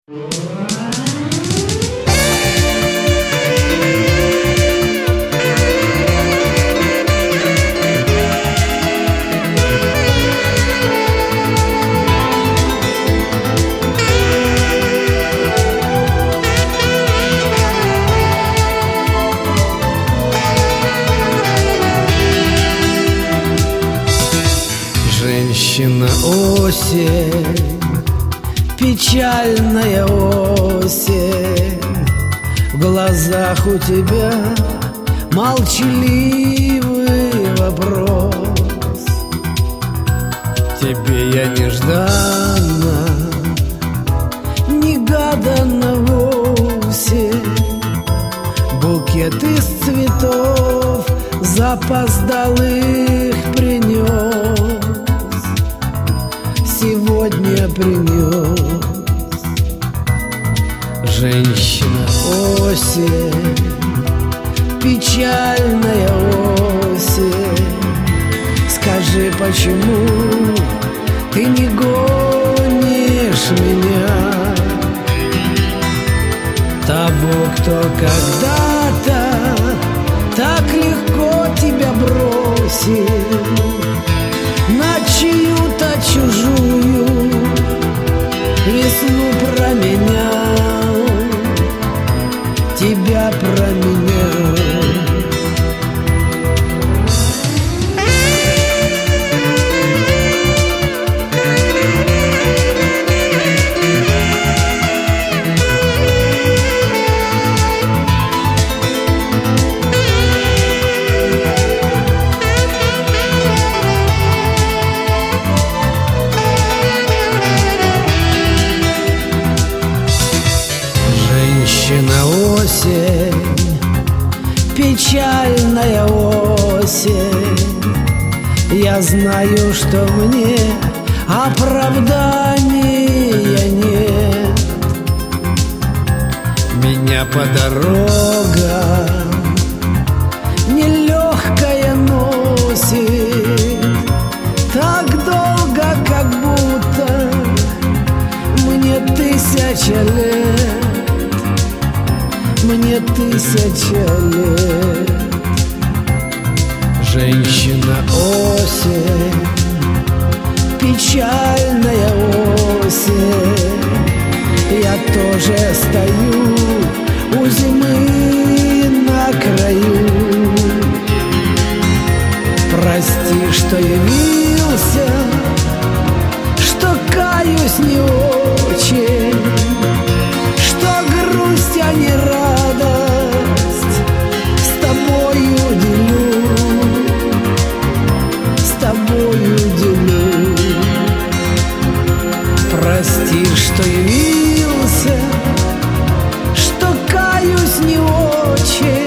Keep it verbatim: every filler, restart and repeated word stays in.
Женщина осень, печальная осень, в глазах у тебя молчаливый вопрос. Тебе я нежданно, негаданно вовсе букет из цветов запоздалых принес. Сегодня принес. Женщина осень, печальная осень, скажи, почему ты не гонишь меня, того, кто когда-то так легко тебя бросил, на чью-то чужую весну променял, тебя променял. Женщина осень, печальная осень, я знаю, что мне оправдания нет. Меня по дорогам нелегкая носит, так долго, как будто мне тысяча лет. Мне тысяча лет. Женщина осень, печальная осень, я тоже стою у зимы на краю. Прости, что явился, что каюсь не очень, что грусть, а не радость с тобою делю, с тобою делю. Прости, что явился, что каюсь не очень,